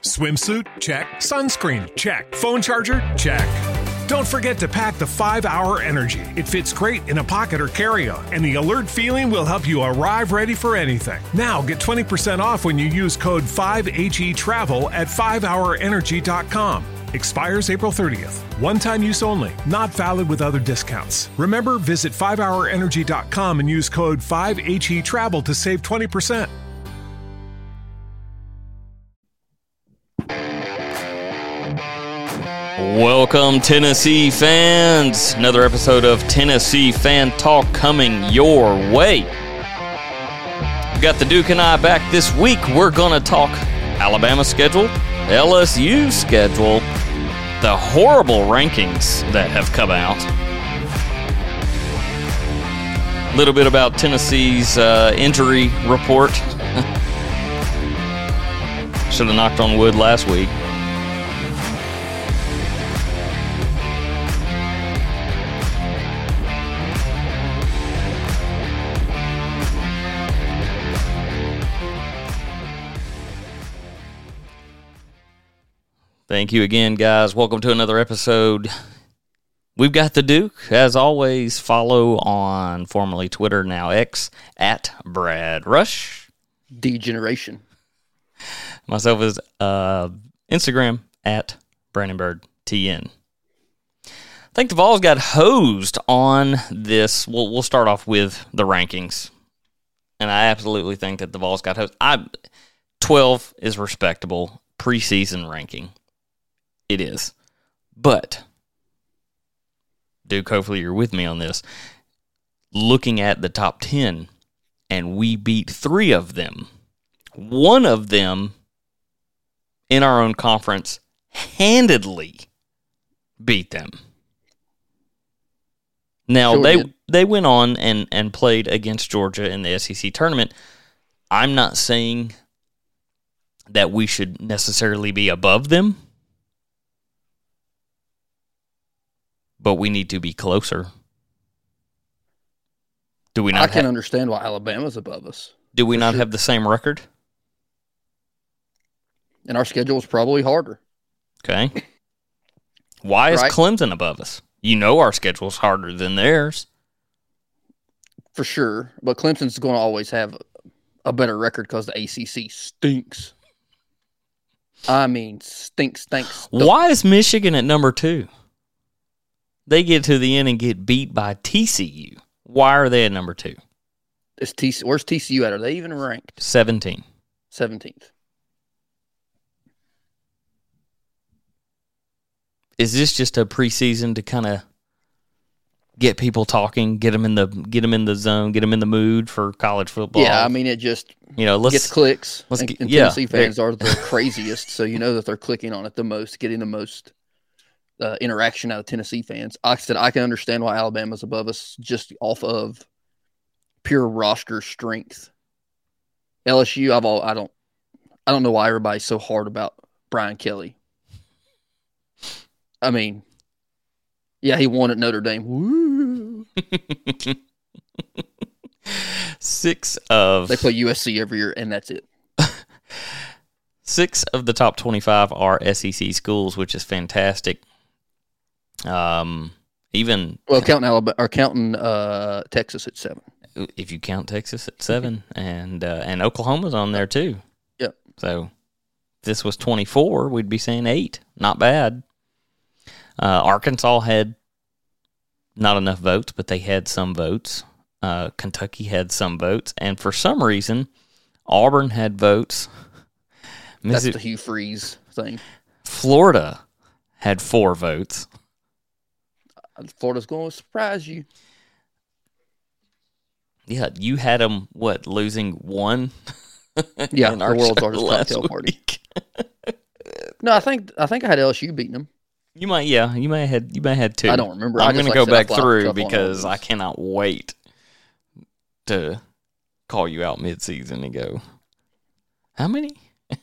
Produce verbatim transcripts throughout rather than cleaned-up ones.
Swimsuit? Check. Sunscreen? Check. Phone charger? Check. Don't forget to pack the five hour Energy. It fits great in a pocket or carry-on, and the alert feeling will help you arrive ready for anything. Now get twenty percent off when you use code five H E travel at five hour energy dot com. Expires April thirtieth. One-time use only. Not valid with other discounts. Remember, visit five hour energy dot com and use code five H E travel to save twenty percent. Welcome, Tennessee fans. Another episode of Tennessee Fan Talk coming your way. We got the Duke and I back this week. We're going to talk Alabama schedule, L S U schedule, the horrible rankings that have come out. A little bit about Tennessee's uh, injury report. Should have knocked on wood last week. Thank you again, guys. Welcome to another episode. We've got the Duke. As always, follow on formerly Twitter, now X, at Brad Rush. Degeneration. Myself is uh, Instagram, at Brandon Bird T N. I think the Vols got hosed on this. We'll, we'll start off with the rankings. And I absolutely think that the Vols got hosed. I, twelve is respectable preseason ranking. It is. But, Duke, hopefully you're with me on this. Looking at the top ten, and we beat three of them. One of them, in our own conference, handedly beat them. Now, sure they did. They went on and, and played against Georgia in the S E C tournament. I'm not saying that we should necessarily be above them, but we need to be closer. Do we not? I can ha- understand why Alabama's above us. Do we not sure. have the same record? And our schedule is probably harder. Okay. Why is right? Clemson above us? You know our schedule's harder than theirs. For sure. But Clemson's going to always have a better record because the A C C stinks. I mean, stinks, stinks. Stunk. Why is Michigan at number two? They get to the end and get beat by T C U. Why are they at number two? Is T C, where's T C U at? Are they even ranked? seventeen. seventeenth. Is this just a preseason to kind of get people talking, get them in the get them in the zone, get them in the mood for college football? Yeah, I mean, it just you know let's, gets clicks. Let's and, get, and yeah, Tennessee fans are the craziest, so you know that they're clicking on it the most, getting the most uh, interaction out of Tennessee fans. Like I said, I can understand why Alabama's above us just off of pure roster strength. L S U, I've all I don't I don't know why everybody's so hard about Brian Kelly. I mean, yeah, he won at Notre Dame. Woo! Six of they play U S C every year, and that's it. Six of the top twenty-five are S E C schools, which is fantastic. Um, even well, counting Alabama or counting uh, Texas at seven. If you count Texas at seven, and uh, and Oklahoma's on there too. Yep. So if this was twenty-four, we'd be saying eight. Not bad. Uh, Arkansas had not enough votes, but they had some votes. Uh, Kentucky had some votes, and for some reason, Auburn had votes. That's the Hugh Freeze thing. Florida had four votes. Florida's going to surprise you. Yeah, you had them, what, losing one? Yeah, the world's largest cocktail party. No, I think I think I had L S U beating them. You might, yeah, you may have had, you may have had two. I don't remember. I'm going to go like back through because I cannot wait to call you out mid-season and go, how many?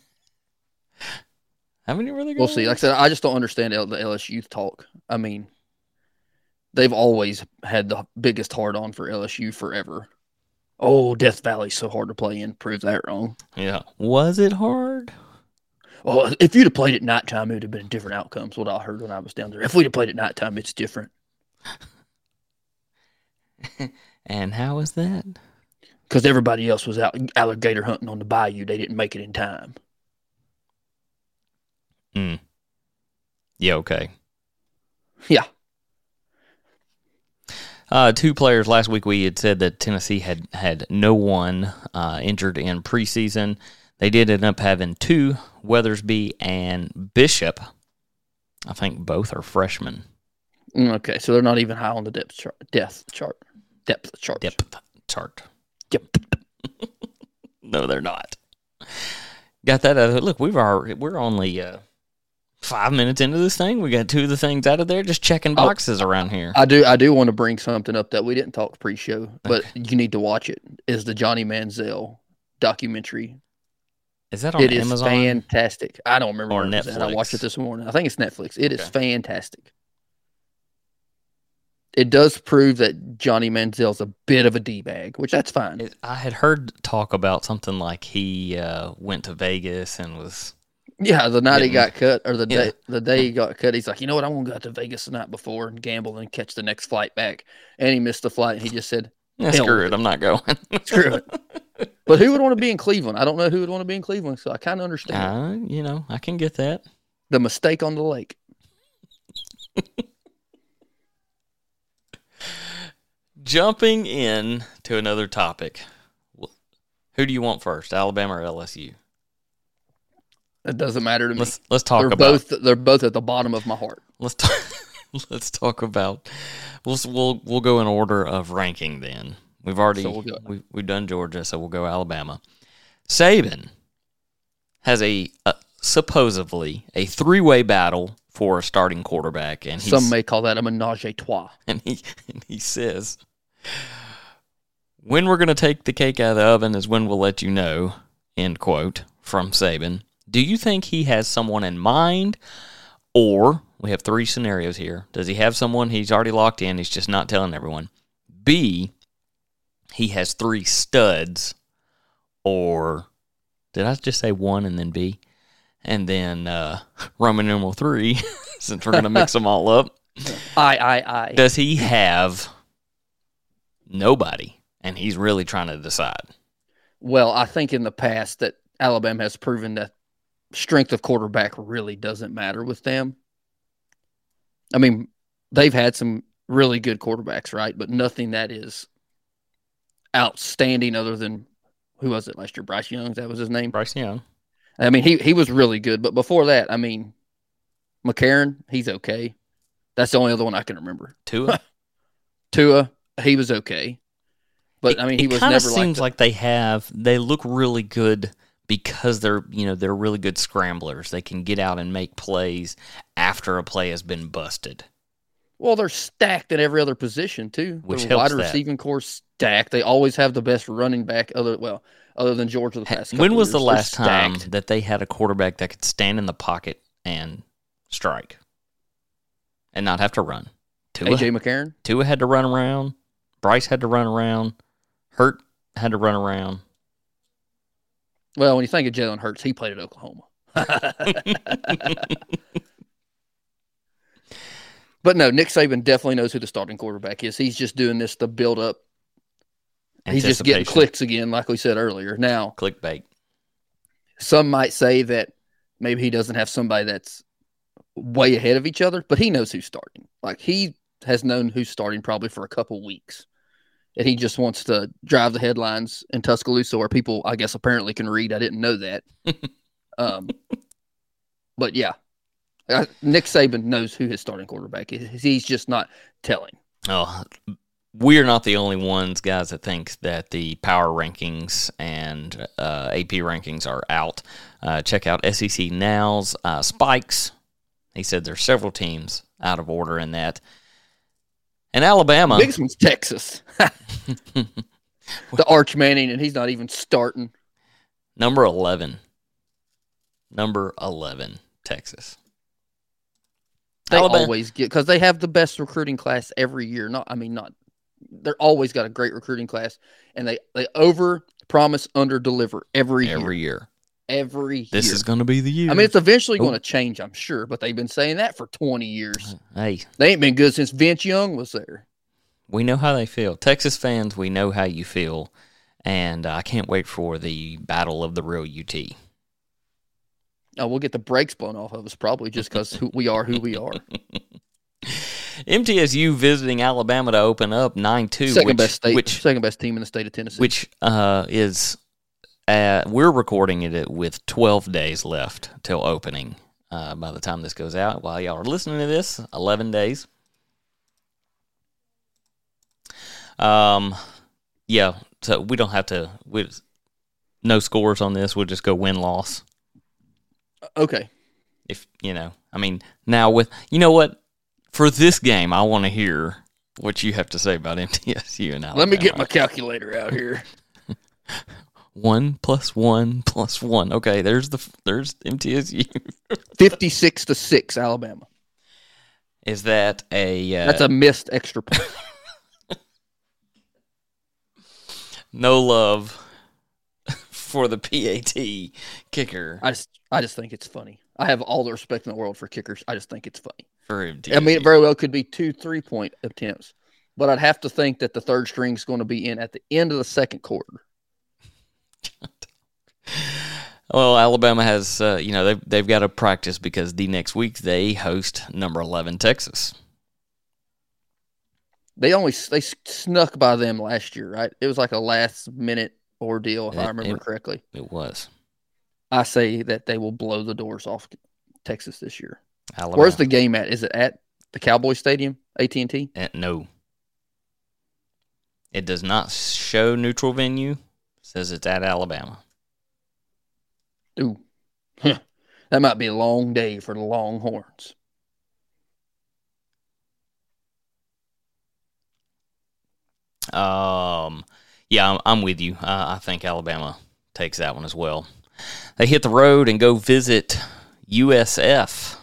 How many were they going? We'll see. Like I said, I just don't understand the L S U talk. I mean, they've always had the biggest hard-on for L S U forever. Oh, Death Valley's so hard to play in. Prove that wrong. Yeah. Was it hard? Oh, if you'd have played at nighttime, it would have been different outcomes. What I heard when I was down there. If we'd have played at nighttime, it's different. And how is that? Because everybody else was out alligator hunting on the bayou. They didn't make it in time. Hmm. Yeah, okay. Yeah. Uh, two players last week. We had said that Tennessee had had no one uh, injured in preseason. They did end up having two, Weathersby and Bishop. I think both are freshmen. Okay, so they're not even high on the depth chart. Depth chart. Depth chart. Depth chart. Yep. No, they're not. Got that out of it. Look, we've already, we're only uh, five minutes into this thing. We got two of the things out of there, just checking boxes oh, around here. I do I do want to bring something up that we didn't talk pre-show, but okay. You need to watch it. Is the Johnny Manziel documentary. Is that on it Amazon? It is fantastic. I don't remember or where Netflix. It I watched it this morning. I think it's Netflix. It is okay. fantastic. It does prove that Johnny Manziel's a bit of a D-bag, which that's fine. It, I had heard talk about something like he uh, went to Vegas and was... Yeah, the night getting, he got cut, or the yeah. day the day he got cut, he's like, you know what, I'm going to go out to Vegas the night before and gamble and catch the next flight back. And he missed the flight, and he just said, yeah, screw it, I'm not going. Screw it. But who would want to be in Cleveland? I don't know who would want to be in Cleveland, so I kind of understand. Uh, you know, I can get that. The mistake on the lake. Jumping in to another topic. Who do you want first, Alabama or L S U? It doesn't matter to me. Let's let's talk they're about. Both, they're both at the bottom of my heart. Let's talk. Let's talk about. We'll we'll we'll go in order of ranking. Then we've already so we'll we we've done Georgia, so we'll go Alabama. Saban has a, a supposedly a three way battle for a starting quarterback, and some may call that a menage a trois. And he and he says, when we're going to take the cake out of the oven is when we'll let you know. End quote from Saban. Do you think he has someone in mind, or we have three scenarios here. Does he have someone he's already locked in, he's just not telling everyone? B, he has three studs, or did I just say one and then B? And then uh, Roman numeral three, since we're going to mix them all up. I, I, I. Does he have nobody, and he's really trying to decide? Well, I think in the past that Alabama has proven that strength of quarterback really doesn't matter with them. I mean, they've had some really good quarterbacks, right? But nothing that is outstanding other than, who was it last year? Bryce Young, that was his name? Bryce Young. I mean, he, he was really good. But before that, I mean, McCarron, he's okay. That's the only other one I can remember. Tua? Tua, he was okay. But, it, I mean, he was never like... It seems like they have... They look really good because they're, you know, they're really good scramblers. They can get out and make plays after a play has been busted. Well, they're stacked at every other position, too. Which the helps wide that. Receiving core stacked. They always have the best running back, other well, other than Georgia the past couple When was years. the last They're time stacked. that they had a quarterback that could stand in the pocket and strike and not have to run? Tua, A J McCarron? Tua had to run around. Bryce had to run around. Hurt had to run around. Well, when you think of Jalen Hurts, he played at Oklahoma. But no, Nick Saban definitely knows who the starting quarterback is. He's just doing this to build up. He's just getting clicks again, like we said earlier. Now, clickbait. Some might say that maybe he doesn't have somebody that's way ahead of each other, but he knows who's starting. Like, he has known who's starting probably for a couple weeks. And he just wants to drive the headlines in Tuscaloosa where people, I guess, apparently can read. I didn't know that. um, but, yeah. Uh, Nick Saban knows who his starting quarterback is. He's just not telling. Oh, we're not the only ones, guys, that think that the power rankings and uh, A P rankings are out. Uh, check out S E C Now's uh, Spikes. He said there's several teams out of order in that. And Alabama. The biggest one's Texas. The Arch Manning, and he's not even starting. Number eleven. Number eleven, Texas. They Alabama. always get, because they have the best recruiting class every year. Not, I mean, not. They're always got a great recruiting class, and they they over promise, under deliver every year. Every year. every This year. is going to be the year. I mean, it's eventually Ooh. going to change, I'm sure, but they've been saying that for twenty years. Hey, They ain't been good since Vince Young was there. we know how they feel. Texas fans, we know how you feel. And uh, I can't wait for the battle of the real U T. Oh, we'll get the brakes blown off of us probably just because we are who we are. M T S U visiting Alabama to open up nine two. Second which, best state, which, second best team in the state of Tennessee. which uh, is, uh, we're recording it with twelve days left till opening. Uh, by the time this goes out, while y'all are listening to this, eleven days. Um, yeah, so we don't have to, we, no scores on this. We'll just go win-loss. Okay. If, you know, I mean, now with, you know what? For this game, I want to hear what you have to say about M T S U and Alabama. Let me get my calculator out here. One plus one plus one. Okay, there's the there's M T S U. fifty-six to six, Alabama. Is that a uh, That's a missed extra point. no love for the P A T kicker I just, I just think it's funny. I have all the respect in the world for kickers. I just think it's funny. for M T S U? I mean, it very well could be two three-point attempts, but I'd have to think that the third string is going to be in at the end of the second quarter. Well, Alabama has, uh, you know, they've, they've got to practice because the next week they host number eleven Texas. They only they snuck by them last year, right? It was like a last-minute ordeal, if It- I remember it- correctly. It was. I say that they will blow the doors off Texas this year. Alabama. Where's the game at? Is it at the Cowboy Stadium, A T and T? Uh, no. It does not show neutral venue. It says it's at Alabama. Ooh, that might be a long day for the Longhorns. Um, yeah, I'm, I'm with you. Uh, I think Alabama takes that one as well. They hit the road and go visit U S F.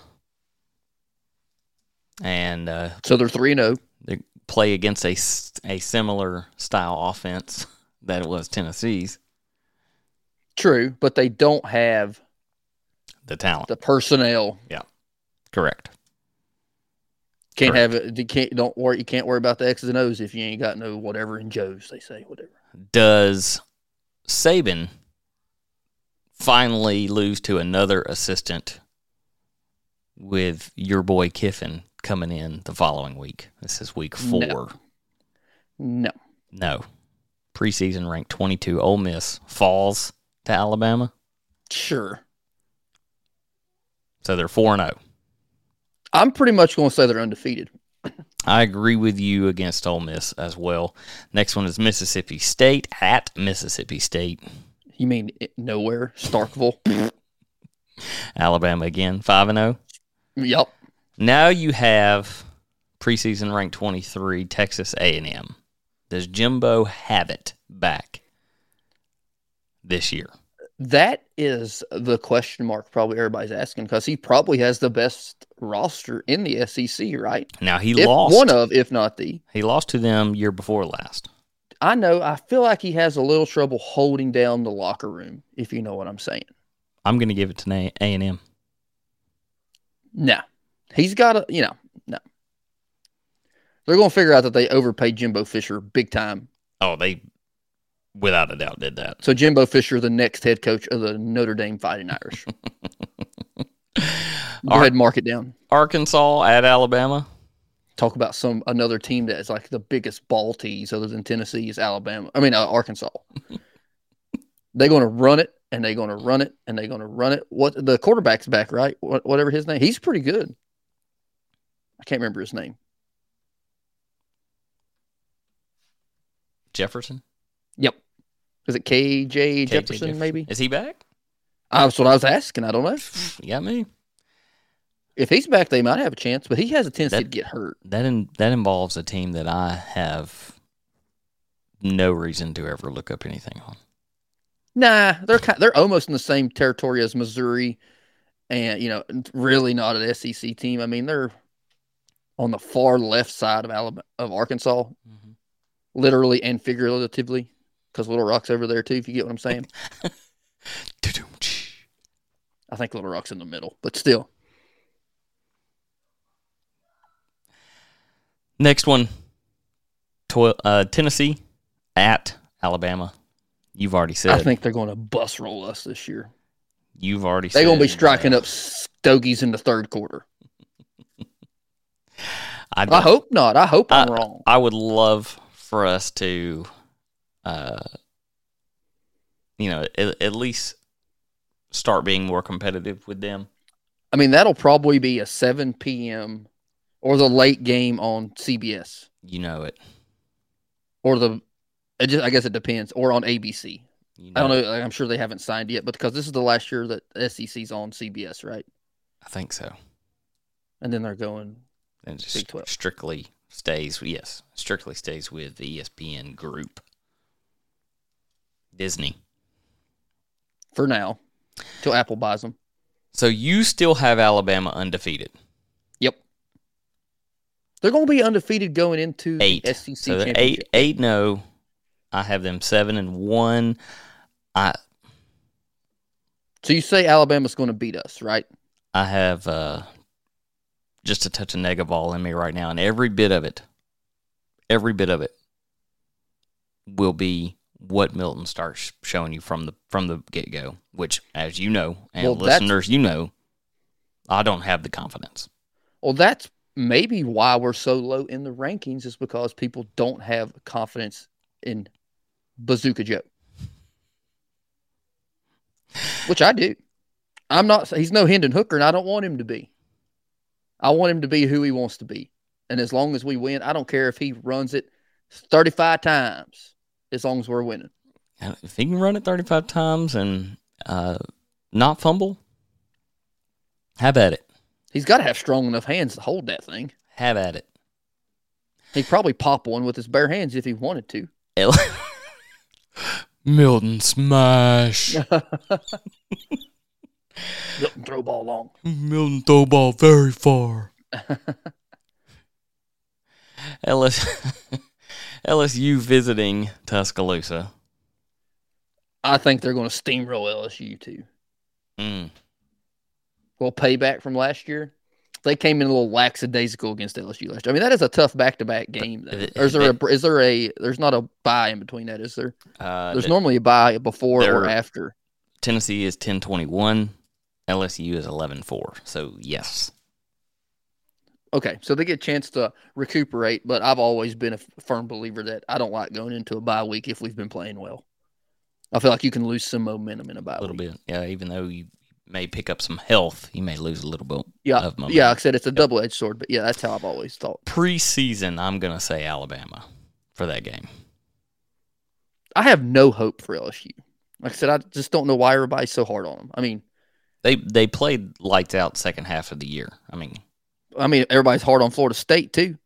And uh, So they're three and oh. they play against a, s- a similar style offense that it was Tennessee's. True, but they don't have The talent. the personnel. Correct. Can't Correct. have it. You can't. Don't worry. You can't worry about the X's and O's if you ain't got no whatever in Joe's. They say whatever. Does Saban finally lose to another assistant with your boy Kiffin coming in the following week? This is week four. No. No. No. Preseason ranked twenty-two. Ole Miss falls to Alabama. Sure. So they're four and oh. I'm pretty much going to say they're undefeated. I agree with you against Ole Miss as well. Next one is Mississippi State at Mississippi State. You mean it, nowhere? Starkville? Alabama again, five and oh. Yup. Now you have preseason ranked twenty-three, Texas A and M. Does Jimbo have it back this year? That is the question mark probably everybody's asking because he probably has the best roster in the S E C, right? Now he If, lost. one of, if not the. He lost to them year before last. I know. I feel like he has a little trouble holding down the locker room, if you know what I'm saying. I'm going to give it to A and M. No. He's got a, you know, no. They're going to figure out that they overpaid Jimbo Fisher big time. Oh, they without a doubt did that. So Jimbo Fisher, the next head coach of the Notre Dame Fighting Irish. Go Ar- ahead and mark it down. Arkansas at Alabama. Talk about some another team that is like the biggest ball tease other than Tennessee is Alabama. I mean, uh, Arkansas. They're going to run it, and they're going to run it, and they're going to run it. What the quarterback's back, right? What, whatever his name, he's pretty good. I can't remember his name. Jefferson. Yep. Is it K J K J Jefferson? Maybe. Is he back? Uh, that's what I was asking. I don't know. You got me. If he's back, they might have a chance, but he has a tendency That- to get hurt. That in, that involves a team that I have no reason to ever look up anything on. Nah, they're kind, they're almost in the same territory as Missouri, and you know, really not an S E C team. I mean, they're on the far left side of Alabama, of Arkansas, Mm-hmm. literally and figuratively, because Little Rock's over there too. If you get what I'm saying. I think Little Rock's in the middle, but still. Next one, Tw- uh, Tennessee at Alabama. You've already said. I think they're going to bus roll us this year. You've already They're said. going to be striking uh, up stogies in the third quarter. I, I hope not. I hope I'm I, wrong. I would love for us to, uh, you know, at, at least start being more competitive with them. I mean, that'll probably be a seven p.m. or the late game on C B S. You know it. Or the, it just, I guess it depends, or on A B C. You I don't it. know. I'm sure they haven't signed yet, but because this is the last year that S E C's on C B S, right? I think so. And then they're going And just Big twelve. strictly stays, yes, strictly stays with the E S P N group. Disney. for now till Apple buys them. So you still have Alabama undefeated. Yep. They're going to be undefeated going into Eight. the S E C So they're championship. eight, eight, no. I have them seven and one. I So you say Alabama's going to beat us, right? I have uh, just a touch of Negaball in me right now, and every bit of it, every bit of it, will be what Milton starts showing you from the from the get go. Which, as you know, and Well, that's- listeners, you know, I don't have the confidence. Well, that's maybe why we're so low in the rankings is because people don't have confidence in Bazooka Joe. Which I do. I'm not, he's no Hendon Hooker, and I don't want him to be. I want him to be who he wants to be. And as long as we win, I don't care if he runs it thirty-five times, as long as we're winning. If he can run it thirty-five times and uh, not fumble, have at it. He's got to have strong enough hands to hold that thing. Have at it. He'd probably pop one with his bare hands if he wanted to. Milton smash. Milton throw ball long. Milton throw ball very far. L S, L S U visiting Tuscaloosa. I think they're going to steamroll L S U too. Mm. Well, payback from last year. They came in a little lackadaisical against L S U last year. I mean, that is a tough back-to-back game. Though. Or is there a? Is there a? There's not a bye in between that, is there? Uh, There's normally a bye before or there- after. Tennessee is ten twenty-one. L S U is eleven four. So, yes. Okay, so they get a chance to recuperate, but I've always been a f- firm believer that I don't like going into a bye week if we've been playing well. I feel like you can lose some momentum in a bye A little week. bit. Yeah, even though you may pick up some health, you may lose a little bit Yeah, of momentum. yeah. Like I said, it's a double-edged sword, but yeah, that's how I've always thought. Preseason, I'm going to say Alabama for that game. I have no hope for L S U. Like I said, I just don't know why everybody's so hard on them. I mean, They they played lights out second half of the year. I mean, I mean, everybody's hard on Florida State too.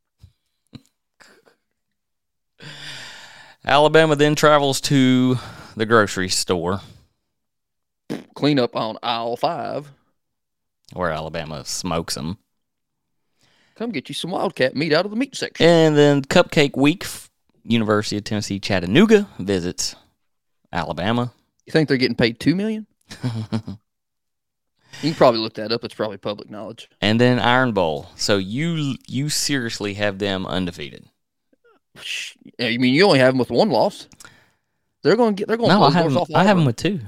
Alabama then travels to the grocery store Clean up on aisle five. where Alabama smokes them. Come get you some Wildcat meat out of the meat section. And then Cupcake Week, University of Tennessee Chattanooga visits Alabama. You think they're getting paid two million? You can probably look that up. It's probably public knowledge. And then Iron Bowl. So you you seriously have them undefeated? I mean, you only have them with one loss. They're going to get. They're going to No, I close have doors them, off. I have them Auburn. with two.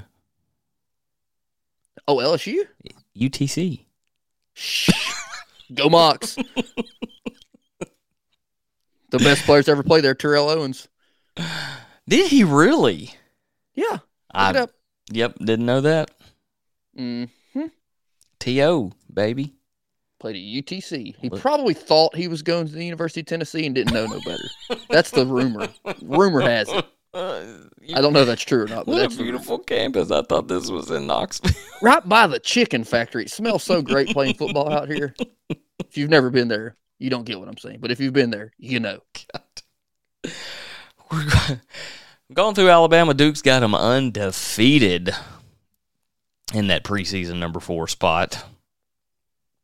Oh, L S U. U T C. Shh. Go Mox. The best players to ever play there, Terrell Owens. Did he really? Yeah. Look I it up. Yep, didn't know that. Mm. T O, baby. Played at U T C. He Look. probably thought he was going to the University of Tennessee and didn't know no better. That's the rumor. Rumor has it. I don't know if that's true or not, but What that's a the rumor. beautiful campus. I thought this was in Knoxville. Right by the chicken factory. It smells so great playing football out here. If you've never been there, you don't get what I'm saying. But if you've been there, you know. We're go- going through Alabama. Duke's got them undefeated in that preseason number four spot.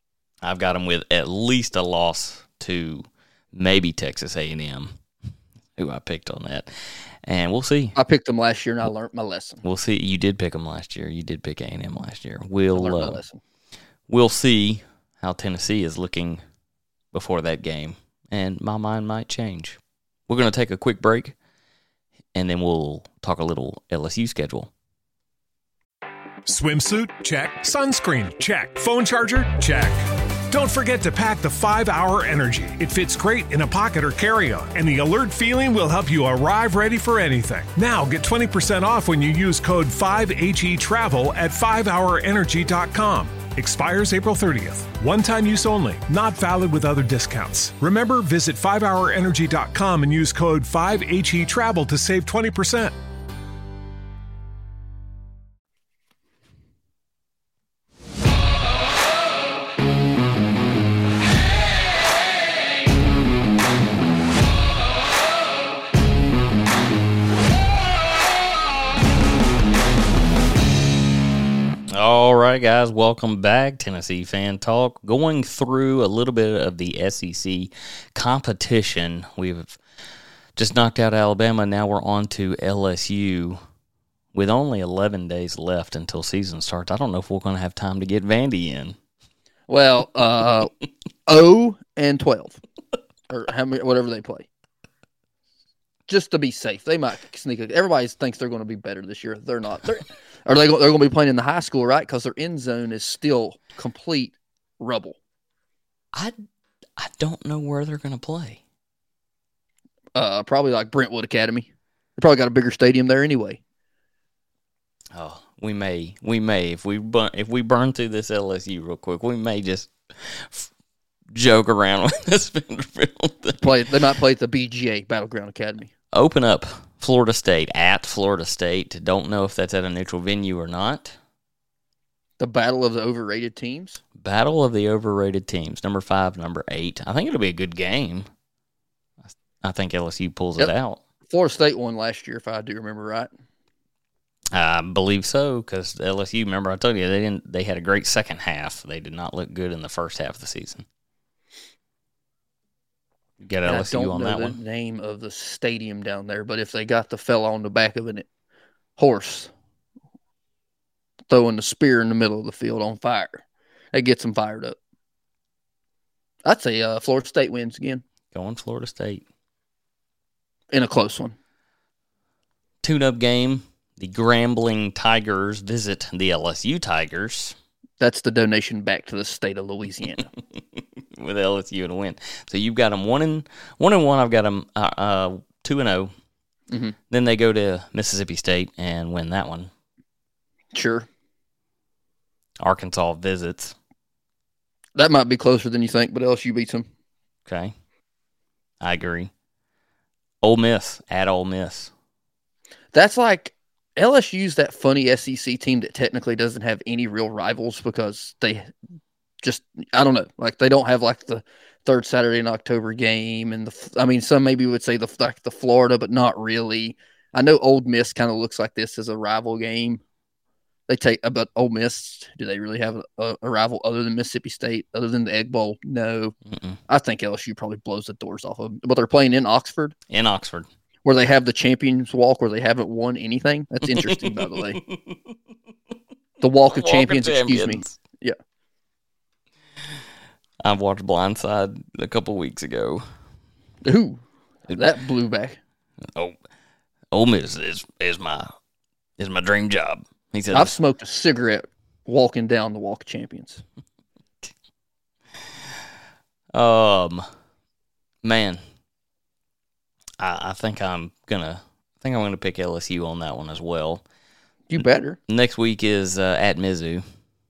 I've got them with at least a loss to maybe Texas A and M, who I picked on that. And we'll see. I picked them last year, and I learned my lesson. We'll see. You did pick them last year. You did pick A and M last year. I We'll learned my uh, lesson. we'll see how Tennessee is looking before that game, and my mind might change. We're going to take a quick break, and then we'll talk a little L S U schedule. Swimsuit? Check. Sunscreen? Check. Phone charger? Check. Don't forget to pack the five hour Energy. It fits great in a pocket or carry-on, and the alert feeling will help you arrive ready for anything. Now get twenty percent off when you use code five H E travel at five hour energy dot com. Expires April thirtieth. One-time use only. Not valid with other discounts. Remember, visit five hour energy dot com and use code five H E travel to save twenty percent. All right, guys, welcome back. Tennessee Fan Talk. Going through a little bit of the S E C competition. We've just knocked out Alabama. Now we're on to L S U with only eleven days left until season starts. I don't know if we're going to have time to get Vandy in. Well, uh, zero and twelve, or how many, whatever they play. Just to be safe, they might sneak it. Everybody thinks they're going to be better this year. They're not. They're, are they? They're going to be playing in the high school, right? Because their end zone is still complete rubble. I, I don't know where they're going to play. Uh, probably like Brentwood Academy. They probably got a bigger stadium there anyway. Oh, we may, we may if we burn, if we burn through this L S U real quick, we may just f- joke around with this Vanderbilt thing. Play. They might play at the B G A Battleground Academy. Open up Florida State at Florida State. Don't know if that's at a neutral venue or not. The battle of the overrated teams. Battle of the overrated teams. Number five, number eight. I think it'll be a good game. I think L S U pulls Yep. it out. Florida State won last year, if I do remember right. I believe so, because L S U, remember I told you, they didn't. They had a great second half. They did not look good in the first half of the season. You got And L S U I don't on know that the one? name of the stadium down there, but if they got the fella on the back of a horse throwing the spear in the middle of the field on fire, that gets them fired up. I'd say uh, Florida State wins again Going Florida State. in a close one. Tune-up game. The Grambling Tigers visit the L S U Tigers. That's the donation back to the state of Louisiana. With L S U and a win. So you've got them one and one and one. I've got them uh, uh, two and zero. Mm-hmm. Then they go to Mississippi State and win that one. Sure. Arkansas visits. That might be closer than you think, but L S U beats them. Okay, I agree. Ole Miss at Ole Miss. That's like L S U's that funny S E C team that technically doesn't have any real rivals because they just, I don't know, like they don't have like the third Saturday in October game. And the, I mean, some maybe would say the, like the Florida, but not really. I know Ole Miss kind of looks like this as a rival game. They take, but Ole Miss, do they really have a, a rival other than Mississippi State, other than the Egg Bowl? No. Mm-mm. I think L S U probably blows the doors off of them. But they're playing in Oxford. In Oxford. Where they have the Champions Walk, where they haven't won anything. That's interesting, by the way. The Walk of Walk Champions, of excuse me. Champions. Yeah. I watched Blindside a couple weeks ago. Ooh, that blew back. Oh, Ole Miss is is my is my dream job. He said, I've smoked a cigarette walking down the Walk of Champions. Um, man, I, I think I'm gonna I think I'm gonna pick L S U on that one as well. You better. Next week is uh, at Mizzou.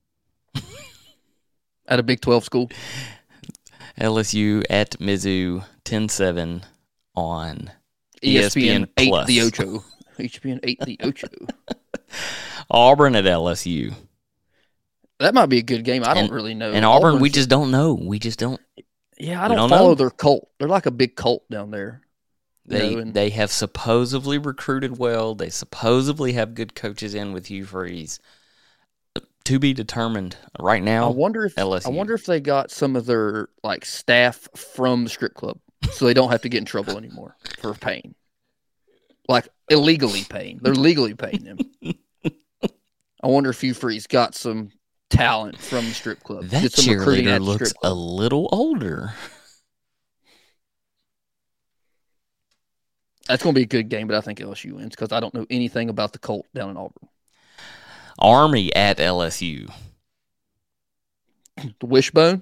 At a Big twelve school. L S U at Mizzou, ten seven on E S P N, E S P N eight Plus. the Ocho. E S P N eight the Ocho. Auburn at L S U. That might be a good game. I don't And- really know. And Auburn, we Auburn's- just don't know. We just don't. yeah, I we don't, don't follow know. their cult. They're like a big cult down there. You They know, and they have supposedly recruited well. They supposedly have good coaches in with Hugh Freeze. To be determined right now. I wonder if L S U. I wonder if they got some of their like staff from the strip club, so they don't have to get in trouble anymore for paying. like illegally paying. They're legally paying them. I wonder if Hugh Freeze got some talent from the strip club. That Did some recruiting cheerleader at the looks strip a club. little older. That's going to be a good game, but I think L S U wins because I don't know anything about the Colt down in Auburn. Army at L S U. The Wishbone.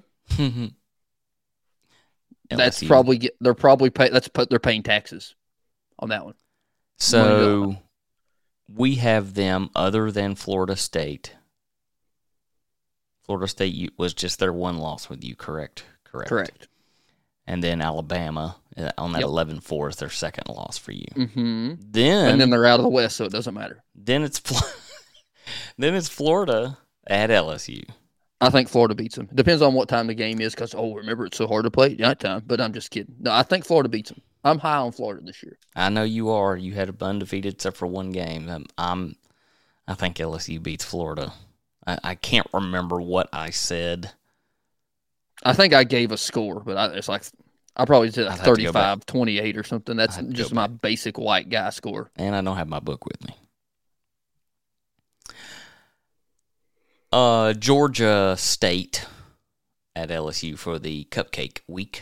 That's L S U. probably get, they're probably pay, that's they're paying taxes on that one. So we have them other than Florida State. Florida State was just their one loss with you, correct? Correct. Correct. And then Alabama uh, on that Yep. eleven four is their second loss for you. Mm-hmm. Then And then they're out of the West, so it doesn't matter. then it's Fl- then it's Florida at L S U. I think Florida beats them. Depends on what time the game is because, oh, remember, it's so hard to play at night time. But I'm just kidding. No, I think Florida beats them. I'm high on Florida this year. I know you are. You had a undefeated except for one game. I'm, I'm I think L S U beats Florida. I, I can't remember what I said. I think I gave a score, but I, it's like I probably did I'd like have to go back. thirty-five twenty-eight or something. That's I'd have to just go my back. basic white guy score. And I don't have my book with me. Uh, Georgia State at L S U for the Cupcake Week.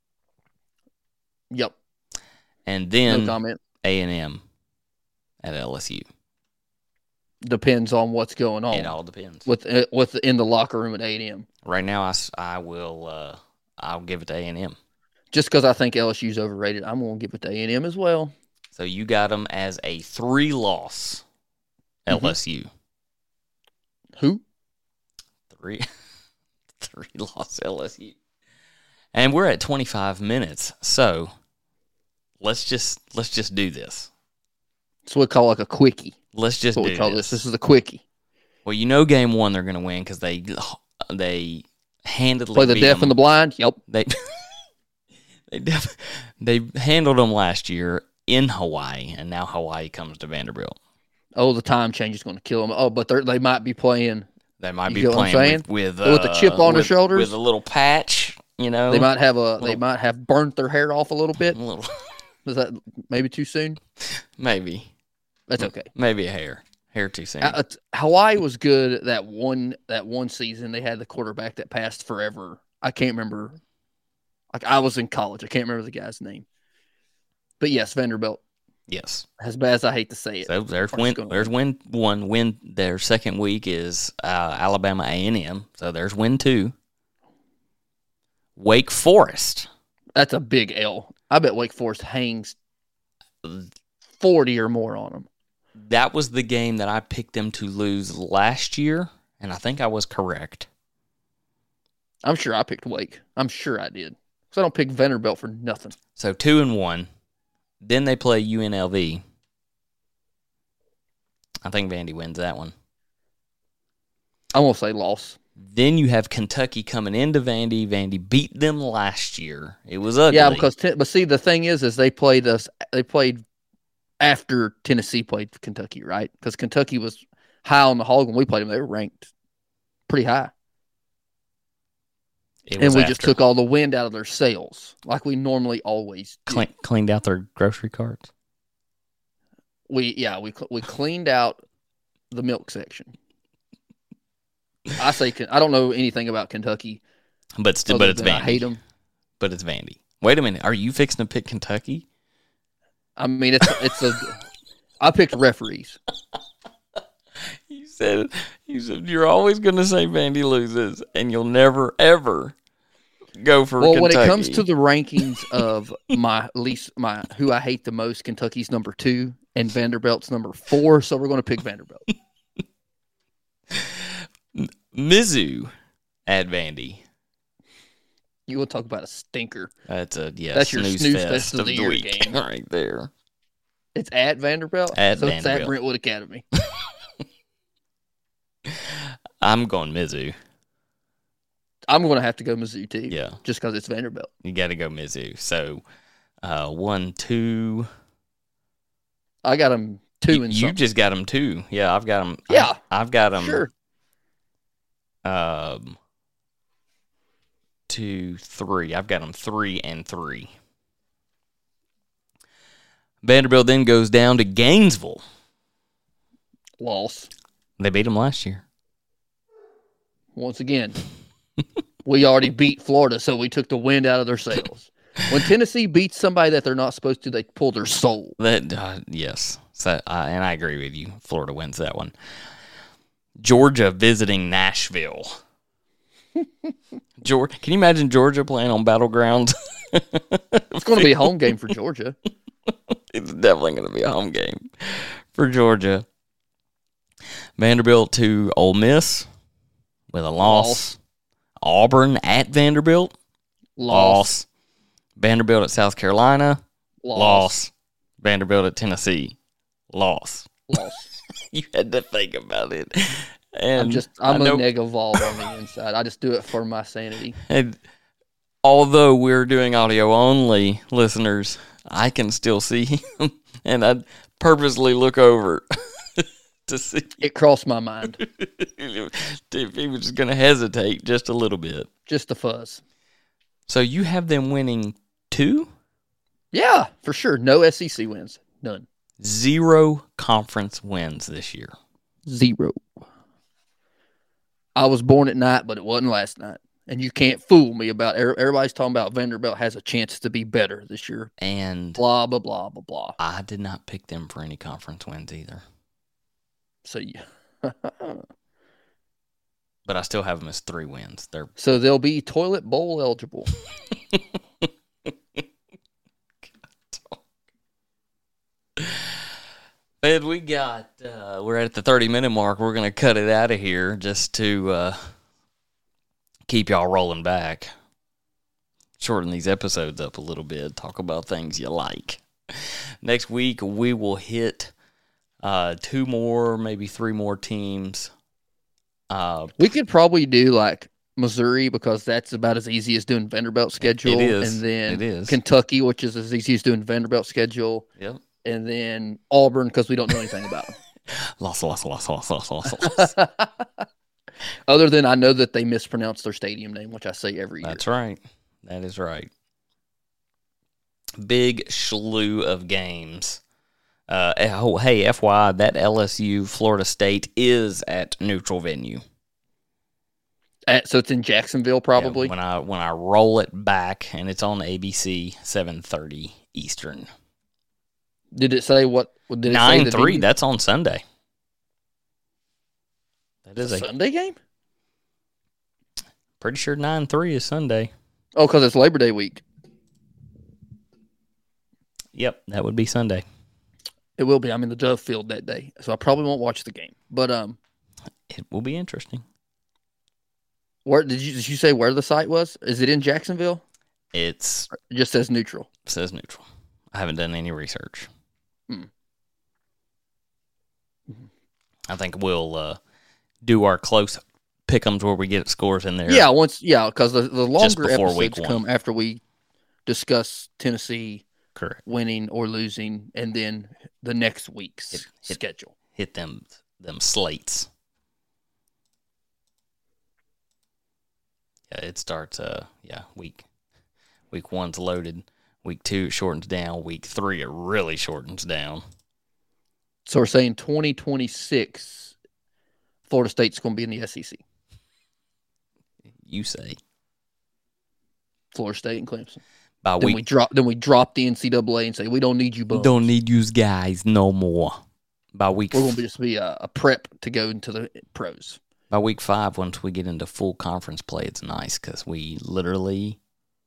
Yep. And No then comment. A and M at L S U. Depends on what's going on. It all depends. with uh, with in the locker room at A and M. Right now, I, s- I will uh, I'll give it to A and M. Just because I think L S U's overrated, I'm going to give it to A and M as well. So you got them as a three-loss L S U. Who? Three, three-loss L S U. And we're at twenty-five minutes, so let's just let's just do this. It's what we call like a quickie. Let's just That's what do we call this. this. This is a quickie. Well, you know, game one they're going to win because they they handedly Play the beat deaf them. and the blind. Yep. They they def- they handled them last year in Hawaii, and now Hawaii comes to Vanderbilt. Oh, the time change is going to kill them. Oh, but they're- they might be playing. They might You be get what I'm playing saying? with with, With the chip uh, on their with- shoulders? with a little patch. You know, They might have a. They Little- might have burnt their hair off a little bit. a little Is that maybe too soon? maybe That's okay. maybe a hair hair too soon. Uh, it's- Hawaii was good that one that one season. They had the quarterback that passed forever. I can't remember. Like I was in college. I can't remember the guy's name. But yes, Vanderbilt. yes. As bad as I hate to say it. So there's Are win. gonna There's win one. Win. Their second week is uh, Alabama A and M. So there's win two. Wake Forest. That's a big L. I bet Wake Forest hangs forty or more on them. That was the game that I picked them to lose last year, and I think I was correct. I'm sure I picked Wake. I'm sure I did. So I don't pick Vanderbilt for nothing. So two and one. Then they play U N L V. I think Vandy wins that one. I won't say loss. Then you have Kentucky coming into Vandy. Vandy beat them last year. It was ugly. Yeah, because ten, but see the thing is, is they played us. They played after Tennessee played Kentucky, right? Because Kentucky was high on the hog when we played them. They were ranked pretty high, It and was we after. just took all the wind out of their sails, like we normally always do. Clean, cleaned out their grocery carts. We yeah we cl- we cleaned out the milk section. I say Ken- I don't know anything about Kentucky, But still, other but it's than Vandy. I hate them. But it's Vandy. Wait a minute. Are you fixing to pick Kentucky? I mean, it's it's a. I picked referees. You said you said you're always going to say Vandy loses, and you'll never ever go for Well, Kentucky. when it comes to the rankings of my least, my who I hate the most, Kentucky's number two and Vanderbilt's number four. So we're going to pick Vanderbilt. Mizzou at Vandy. You will talk about a stinker. That's a yeah. That's your snooze, snooze fest, fest of of the the year week, game. right there. It's at Vanderbilt. At so it's at Vanderbilt. Brentwood Academy. I'm going Mizzou. I'm going to have to go Mizzou too. Yeah, Just because it's Vanderbilt. you got to go Mizzou. So, uh, one, two. I got them two You, and you something. just got them two. Yeah, I've got them. Yeah. I've got them. Sure. Um, two, three. I've got them three and three. Vanderbilt then goes down to Gainesville. Loss. They beat them last year. Once again, we already beat Florida, so we took the wind out of their sails. When Tennessee beats somebody that they're not supposed to, they pull their soul. That uh, yes, so, uh, and I agree with you. Florida wins that one. Georgia visiting Nashville. Georgia, can you imagine Georgia playing on Battlegrounds? It's going to be a home game for Georgia. It's definitely going to be a home game for Georgia. Vanderbilt to Ole Miss with a loss. loss. Auburn at Vanderbilt. Loss. loss. Vanderbilt at South Carolina. Loss. loss. Vanderbilt at Tennessee. Loss. Loss. You had to think about it. And I'm just I'm I a know, negavolve on the inside. I just do it for my sanity. And although we're doing audio only, listeners, I can still see him, and I purposely look over to see it crossed my mind. if he was just going to hesitate just a little bit. Just the fuzz. So you have them winning two? Yeah, for sure. No S E C wins. None. Zero conference wins this year. Zero. I was born at night, but it wasn't last night. And you can't fool me about it. Everybody's talking about Vanderbilt has a chance to be better this year. And blah, blah, blah, blah, blah. I did not pick them for any conference wins either. So, yeah. But I still have them as three wins. They're So they'll be toilet bowl eligible. And we got, uh, we're at the thirty minute mark. We're going to cut it out of here just to uh, keep y'all rolling back. Shorten these episodes up a little bit. Talk about things you like. Next week, we will hit uh, two more, maybe three more teams. Uh, we could probably do like Missouri because that's about as easy as doing Vanderbilt's schedule. It is. And then it is. Kentucky, which is as easy as doing Vanderbilt's schedule. Yep. And then Auburn because we don't know anything about them. Loss, loss, loss, loss, loss, loss, loss. Other than I know that they mispronounced their stadium name, which I say every year. That's right. That is right. Big slew of games. Uh, oh, hey, F Y I, that L S U Florida State is at neutral venue. At, so it's in Jacksonville, probably. Yeah, when I when I roll it back, and it's on A B C, seven thirty Eastern. Did it say what? Did it nine say three. venue? That's on Sunday. That is a, a Sunday game. Pretty sure nine three is Sunday. Oh, because it's Labor Day week. Yep, that would be Sunday. It will be. I'm in the Dove Field that day, so I probably won't watch the game. But um, it will be interesting. Where did you did you say where the site was? Is it in Jacksonville? It's it just says neutral. It says neutral. I haven't done any research. Hmm. I think we'll uh, do our close pick'ems where we get scores in there. Yeah, once yeah, because the, the longer episodes week one. come after we discuss Tennessee correct winning or losing, and then the next week's hit, hit, schedule. Hit them them slates. Yeah, it starts. Uh, yeah, week week one's loaded. Week two it shortens down. Week three it really shortens down. So we're saying twenty twenty-six, Florida State's going to be in the S E C. You say. Florida State and Clemson. By then week, we drop. Then we drop the N C double A and say we don't need you. Bums. Don't need you guys no more. By week, we're going to just be a, a prep to go into the pros. By week five, once we get into full conference play, it's nice because we literally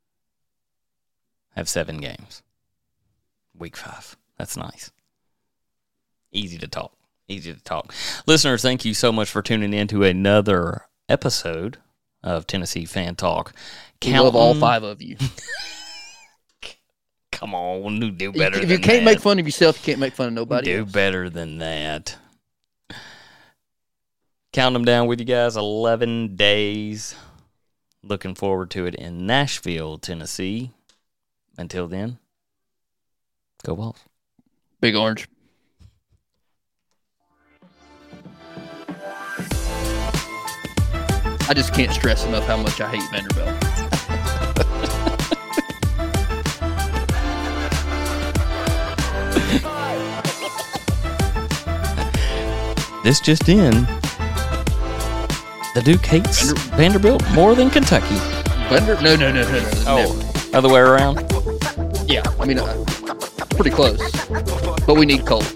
have seven games. Week five. That's nice. Easy to talk. Easy to talk. Listeners, thank you so much for tuning in to another episode of Tennessee Fan Talk. We love all five of you. Come on, do better than that. If you can't make fun of yourself, you can't make fun of nobody Do else. better than that. Count them down with you guys. eleven days. Looking forward to it in Nashville, Tennessee. Until then, go Vols. Big Orange. I just can't stress enough how much I hate Vanderbilt. this just in. The Duke hates Vander- Vanderbilt more than Kentucky. Vander- no, no, no, no, no. Oh, never. Other way around? Yeah, I mean, uh, pretty close. But we need Cole.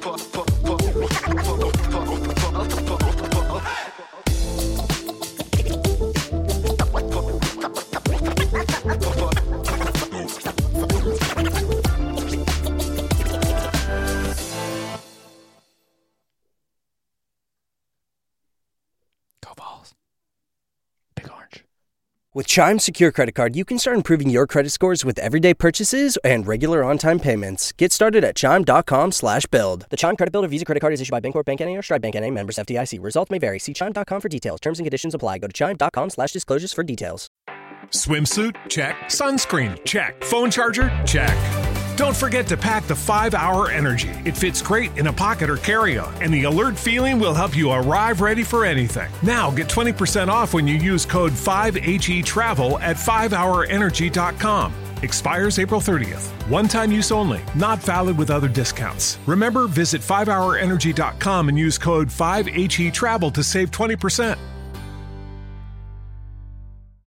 With Chime Secure Credit Card, you can start improving your credit scores with everyday purchases and regular on-time payments. Get started at chime.com slash build. The Chime Credit Builder Visa Credit Card is issued by Bancorp Bank N A or Stride Bank N A, members F D I C. Results may vary. See chime dot com for details. Terms and conditions apply. Go to chime.com slash disclosures for details. Swimsuit? Check. Sunscreen? Check. Phone charger? Check. Don't forget to pack the five hour Energy. It fits great in a pocket or carry-on, and the alert feeling will help you arrive ready for anything. Now get twenty percent off when you use code five H E travel at five hour energy dot com. Expires April thirtieth. One-time use only. Not valid with other discounts. Remember, visit five hour energy dot com and use code five H E travel to save twenty percent.